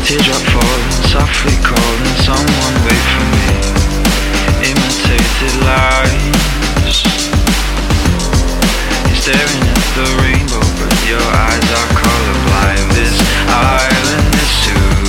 Teardrop falling, softly calling, someone wait for me. Imitated light